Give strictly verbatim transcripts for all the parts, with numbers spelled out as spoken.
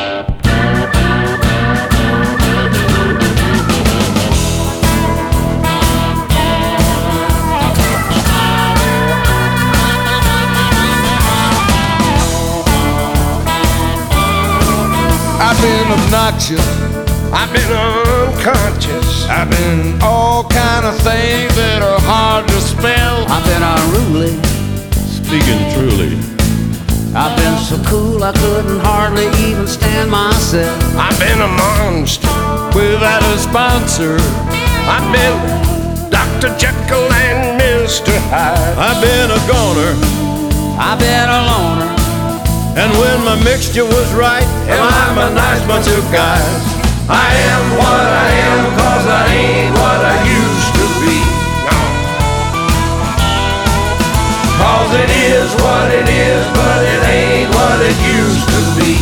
I've been obnoxious, I've been unconscious, I've been all kind of things that are hard to spell. I've been unruly, speaking truly. I've been so cool I couldn't hardly even stand myself. I've been a monster without a sponsor. I've been Doctor Jekyll and Mister Hyde. I've been a goner, I've been a loner, and when my mixture was right, and I'm a nice bunch of guys. I am what I am, cause I ain't what I used to be. No. Cause it is what it is, but it ain't what it used to be.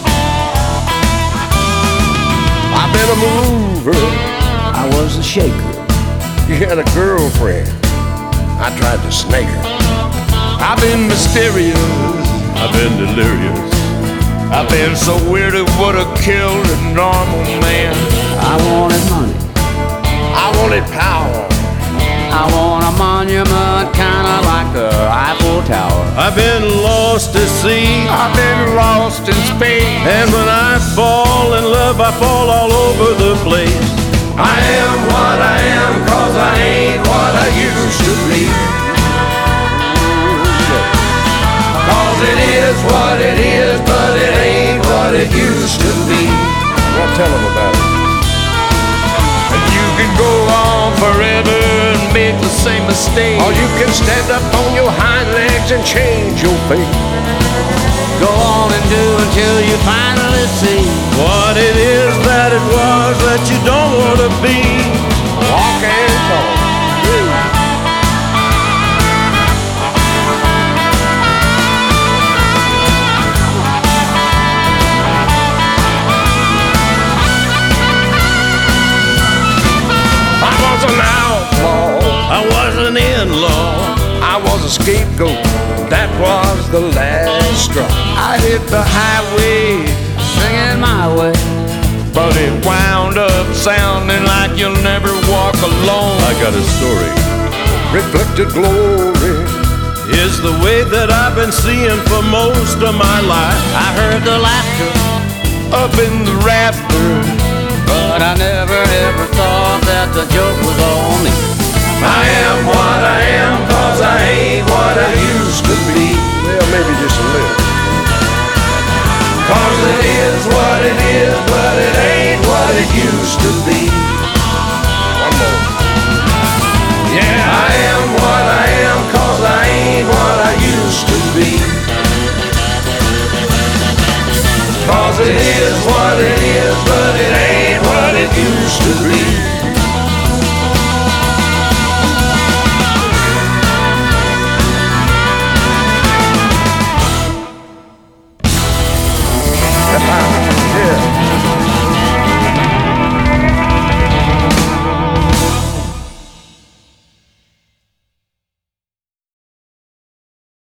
I've been a mover, I was a shaker. you had a girlfriend, I tried to snake her. I've been mysterious, I've been delirious. I've been so weird it would've killed a normal man. I wanted money, I wanted power, I want a monument, kinda like the Eiffel Tower. I've been lost at sea, I've been lost in space, and when I fall in love, I fall all over the place. I am what I am, cause I ain't what I used to be. Cause it is what it is, but it ain't what it used to be. Now tell them about it. And you can go on forever and make the same mistake, or you can stand up on your hind legs and change your fate. Go on and do until you finally see What it is that it was that you don't want to be. Walk and talk. I was an outlaw, I was an in-law, I was a scapegoat, that was the last straw. I hit the highway, singing my way. but it wound up sounding like you'll never walk alone. I got a story. Reflected glory Is the way that I've been seeing for most of my life. I heard the laughter, up in the rafters, but I never ever thought that the joke was on me. I am what I am, cause I ain't what I used to be. Well, maybe just a little. Cause it is what it is, but it ain't what it used to be.